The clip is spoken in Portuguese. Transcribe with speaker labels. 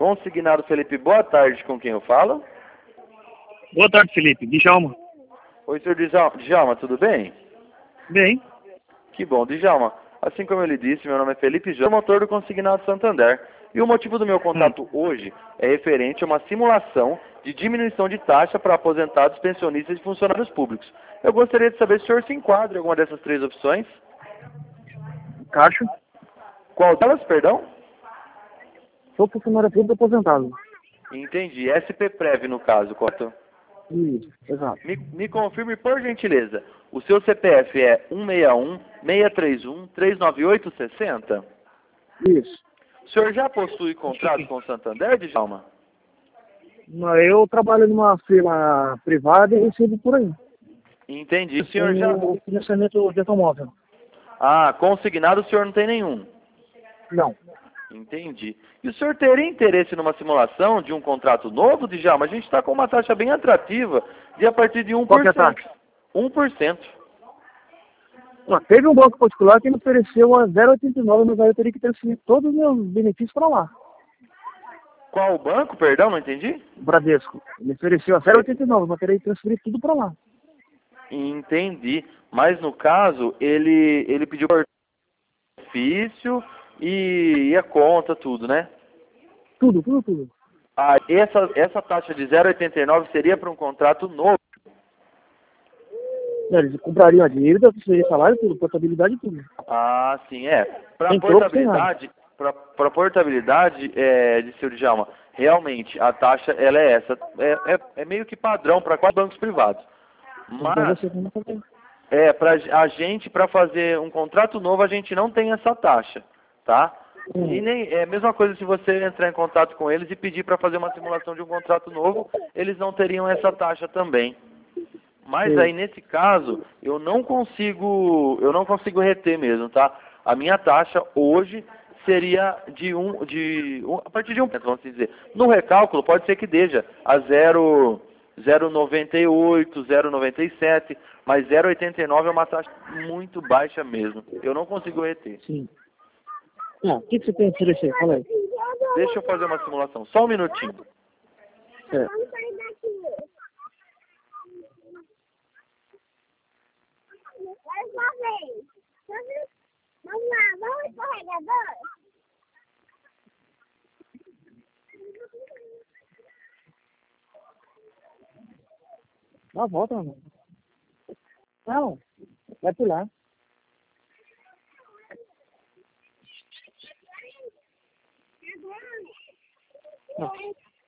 Speaker 1: Consignado Felipe, boa tarde, com quem eu falo?
Speaker 2: Boa tarde, Felipe. Djalma.
Speaker 1: Oi, senhor Djalma, tudo bem?
Speaker 2: Bem.
Speaker 1: Que bom, Djalma. Assim como eu lhe disse, meu nome é Felipe Jô, motor do Consignado Santander. E o motivo do meu contato hoje é referente a uma simulação de diminuição de taxa para aposentados, pensionistas e funcionários públicos. Eu gostaria de saber se o senhor se enquadra em alguma dessas três opções.
Speaker 2: Caixa.
Speaker 1: Qual delas, perdão?
Speaker 2: Sou funcionário público aposentado.
Speaker 1: Entendi. SP-Prev, no caso, correto?
Speaker 2: Isso, exato.
Speaker 1: Me confirme, por gentileza, o seu CPF é 161-631-398-60?
Speaker 2: Isso.
Speaker 1: O senhor já possui contrato com o Santander, Djalma?
Speaker 2: Eu trabalho numa firma privada e recebo por aí.
Speaker 1: Entendi. O senhor já...
Speaker 2: O financiamento de automóvel.
Speaker 1: Ah, consignado o senhor não tem nenhum?
Speaker 2: Não.
Speaker 1: Entendi. E o senhor teria interesse numa simulação de um contrato novo, Djalma? A gente está com uma taxa bem atrativa de a partir de 1%.
Speaker 2: Qual que é a taxa?
Speaker 1: 1%.
Speaker 2: Teve um banco particular que me ofereceu a 0,89, mas aí eu teria que transferir todos os meus benefícios para lá.
Speaker 1: Qual banco, perdão, não entendi?
Speaker 2: Bradesco. Me ofereceu a 0,89, mas eu teria que transferir tudo para lá.
Speaker 1: Entendi. Mas no caso, ele pediu benefício e a conta, tudo, né?
Speaker 2: Tudo.
Speaker 1: Ah, essa taxa de 0,89 seria para um contrato novo.
Speaker 2: Eles comprariam a dívida, seria salário, tudo, portabilidade e tudo.
Speaker 1: Ah, sim, é. Para
Speaker 2: Sem troco, sem nada.
Speaker 1: portabilidade, de seu Djalma, realmente a taxa ela é essa. É meio que padrão para quatro bancos privados.
Speaker 2: Então
Speaker 1: Mas
Speaker 2: você não fazer.
Speaker 1: para a gente, para fazer um contrato novo, a gente não tem essa taxa, tá? E nem é a mesma coisa se você entrar em contato com eles e pedir para fazer uma simulação de um contrato novo, eles não teriam essa taxa também. Mas aí nesse caso, eu não consigo reter mesmo, tá? A minha taxa hoje seria a partir de 1%, vamos dizer. No recálculo pode ser que deixa a 0,98, 0,97, mas 0,89 é uma taxa muito baixa mesmo. Eu não consigo reter.
Speaker 2: Sim. O que você tem a oferecer? Fala aí.
Speaker 1: Deixa eu fazer uma simulação, só um minutinho.
Speaker 3: Vamos lá, vamos escorregador.
Speaker 2: Dá a volta, mano. Não, vai pular. Não.